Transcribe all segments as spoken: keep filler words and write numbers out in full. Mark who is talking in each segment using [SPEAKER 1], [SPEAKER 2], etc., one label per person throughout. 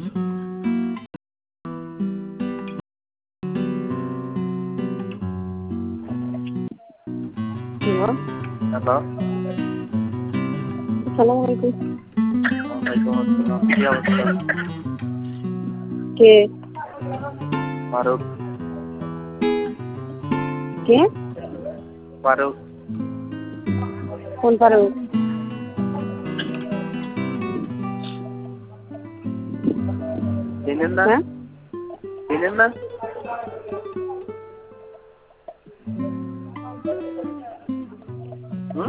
[SPEAKER 1] Hello
[SPEAKER 2] hello
[SPEAKER 1] আসসালামু আলাইকুম।
[SPEAKER 2] ওয়ালাইকুম আসসালাম। কি অবস্থা?
[SPEAKER 1] কে
[SPEAKER 2] ফারুক।
[SPEAKER 1] কে
[SPEAKER 2] ফারুক।
[SPEAKER 1] কোন ফারুক?
[SPEAKER 2] চিনেন না?
[SPEAKER 1] হ্যাঁ
[SPEAKER 2] চিনেন না? হুম?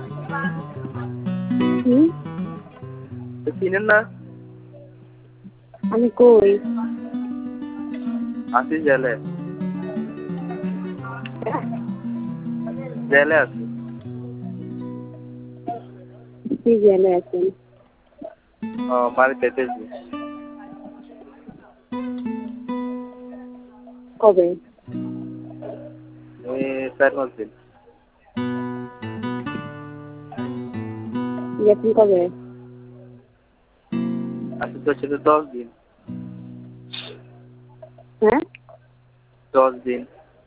[SPEAKER 1] হুম
[SPEAKER 2] তো চিনেন না?
[SPEAKER 1] আমি কই?
[SPEAKER 2] আছি জেলে। জেলে আছি।
[SPEAKER 1] কি জেলে আছেন?
[SPEAKER 2] ও বাড়িতে এসেছি।
[SPEAKER 1] কবে?
[SPEAKER 2] এই চার পাঁচ দিন।
[SPEAKER 1] গেছেন কবে?
[SPEAKER 2] আজকে তো ছিল দশ দিন।
[SPEAKER 1] হ্যাঁ
[SPEAKER 2] দশ দিন।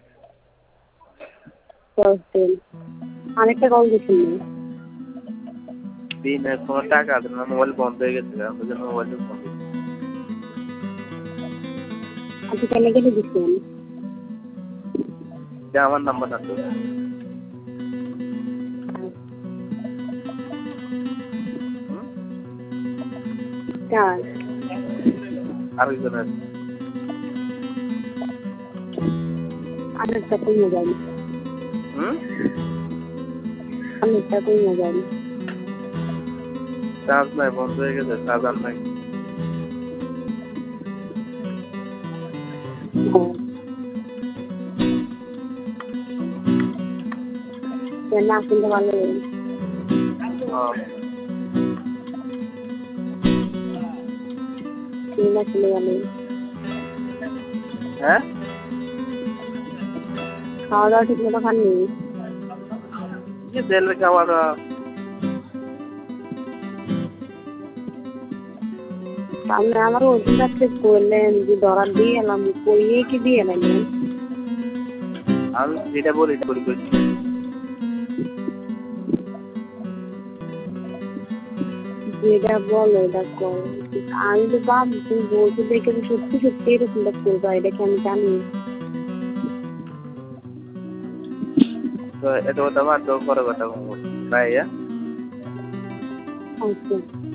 [SPEAKER 1] দশ দিন। আরেকটা কল দিচ্ছেন না?
[SPEAKER 2] দিনে কোনো টাকা আছে না, মোবাইল বন্ধ হয়ে গেছে। আমাদের জন্য মোবাইল ফোন
[SPEAKER 1] আপনি কেন কেটে দিচ্ছেন?
[SPEAKER 2] এটা আমার নাম্বার না তো।
[SPEAKER 1] কার?
[SPEAKER 2] আরেকজনের।
[SPEAKER 1] আরেকটা কই মোবাইল?
[SPEAKER 2] হুম?
[SPEAKER 1] আরেকটা কই মোবাইল?
[SPEAKER 2] চার্জ নাই, বন্ধ হয়ে গেছে, চার্জার নাই।
[SPEAKER 1] না শুনতে ভালো
[SPEAKER 2] হ্যাঁ।
[SPEAKER 1] শুনে শুনে ভালো।
[SPEAKER 2] হ্যাঁ?
[SPEAKER 1] খাওয়া দাওয়া ঠিক মতো খাননি?
[SPEAKER 2] কি জেলের খাওয়া দাওয়া?
[SPEAKER 1] তাহলে আমার ওজন রাখতে করলেন যে দরার দিয়ে এলাম কইয়ে কি দিয়ে এলেন?
[SPEAKER 2] আমি যেটা বলি এটা বলি করছি।
[SPEAKER 1] যেটা বলো এটা কর। আমি তো ভাবছি তুমি বলছো দেখে আমি সত্যি সত্যি এরকমটা করবা, এটা কি আমি জানি?
[SPEAKER 2] তো এত কথা বাদ দাও, পরে কথা বলবো। বাই।
[SPEAKER 1] আচ্ছা।